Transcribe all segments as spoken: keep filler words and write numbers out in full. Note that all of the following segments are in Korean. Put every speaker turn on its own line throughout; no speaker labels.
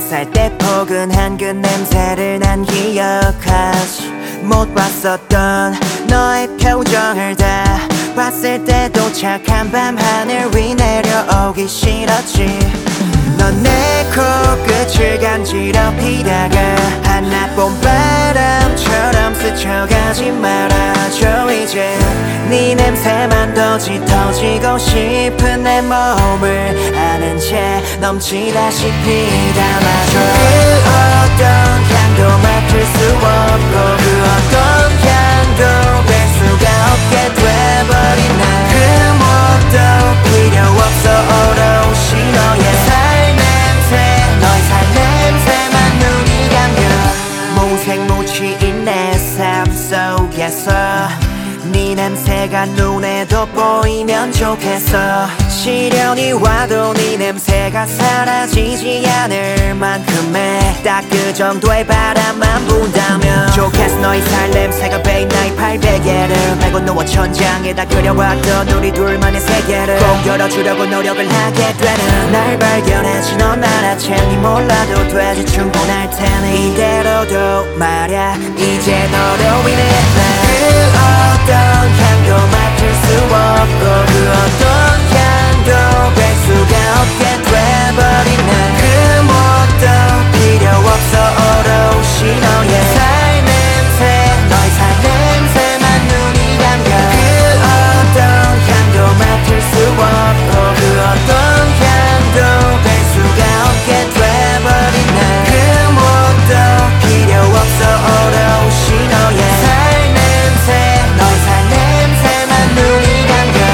살 때 포근한 그 냄새를 난 기억하지. 못 봤었던 너의 표정을 다 봤을 때 도착한 밤 하늘 위 내려오기 싫었지. 넌 내 코끝을 간지럽히다가 하나뿐 바람처럼 스쳐가지 말아줘. 이제 네 냄새만 더 짙어지고 싶은 내 몸을 아는 채 넘치다시피 담아줘. 그 어떤 향도 맡을 수 없고 그 어떤 향도 뺄 수가 없게 돼버린 나. 그 무엇도 필요 없어 오롯이 너의 살 냄새. 너의 살 냄새만 눈이 감겨. 무색무취인 내 삶 속에서 네 냄새가 눈에도 보이면 좋겠어. 시련이 와도 네 냄새가 사라지지 않을 만큼의 딱 그 정도의 바람만 분다면 좋겠어. 너의 살 냄새가 배인 나의 팔베개를 메고 누워 천장에다 그려왔던 우리 둘만의 세계를 꼭 열어주려고 노력을 하게 되는 날 발견했지. 넌 알아채니 몰라도 되지 충분할 테니 이대로도 말야 이제 너로 인해 그 어떤 향도 맡을 수 없고 그 어떤 향도 뺄 수가 없게 돼버린 나. 그 무엇도 필요 없어 오롯이 너의 살 냄새. 너의 살 냄새만 눈이 감겨. 그 어떤 향도 맡을 수 없고 그 어떤 향도 뺄 수가 없게 돼버린 나. 그 무엇도 필요 없어 오롯이 너의 살 냄새. 너의 살 냄새만 눈이 감겨.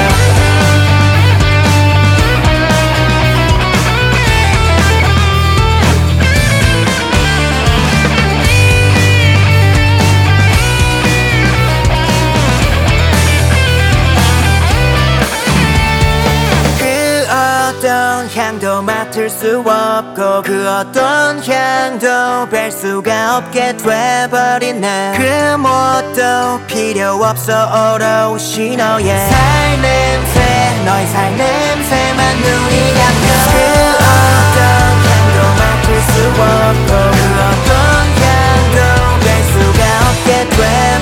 그 어떤 향도 맡을 수 없고 그 어떤 향도 뺄 수가 없게 돼버린 나. 그 무엇도 필요 없어 오롯이 너의 살 냄새. 너의 살 냄새만 눈이 감겨. 그 어떤 향도 맡을 수 없고 그 어떤 향도 뺄 수가 없게 돼